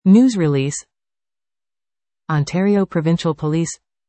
News release. Ontario Provincial Police.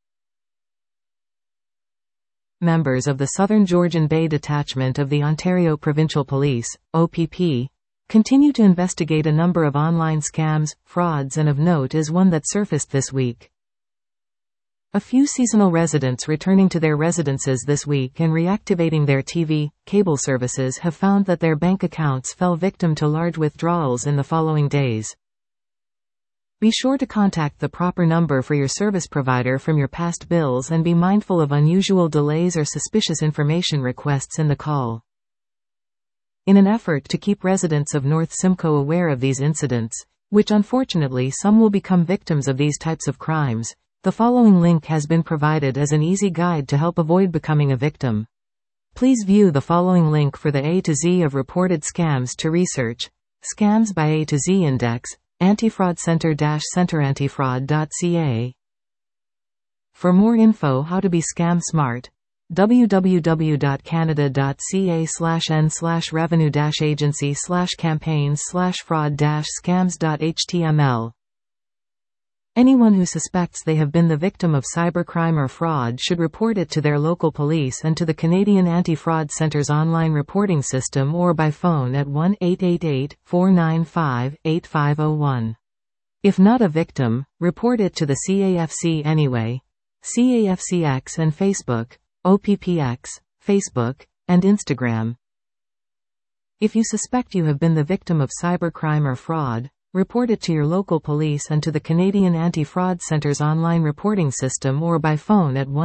Members of the Southern Georgian Bay Detachment of the Ontario Provincial Police, OPP, continue to investigate a number of online scams, frauds, and of note is one that surfaced this week. A few seasonal residents returning to their residences this week and reactivating their TV, cable services have found that their bank accounts fell victim to large withdrawals in the following days. Be sure to contact the proper number for your service provider from your past bills and be mindful of unusual delays or suspicious information requests in the call. In an effort to keep residents of North Simcoe aware of these incidents, which unfortunately some will become victims of these types of crimes, the following link has been provided as an easy guide to help avoid becoming a victim. Please view the following link for the A to Z of reported scams to research. Scams by A to Z Index, Antifraud Center-centerantifraud.ca. For more info how to be scam smart, www.canada.ca/n/revenue-agency/campaigns/fraud-scams.html. Anyone who suspects they have been the victim of cybercrime or fraud should report it to their local police and to the Canadian Anti-Fraud Centre's online reporting system or by phone at 1-888-495-8501. If not a victim, report it to the CAFC anyway. CAFCX and Facebook, OPPX, Facebook, and Instagram. If you suspect you have been the victim of cybercrime or fraud, report it to your local police and to the Canadian Anti-Fraud Centre's online reporting system or by phone at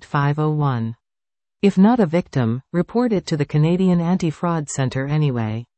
1-888-495-8501. If not a victim, report it to the Canadian Anti-Fraud Centre anyway.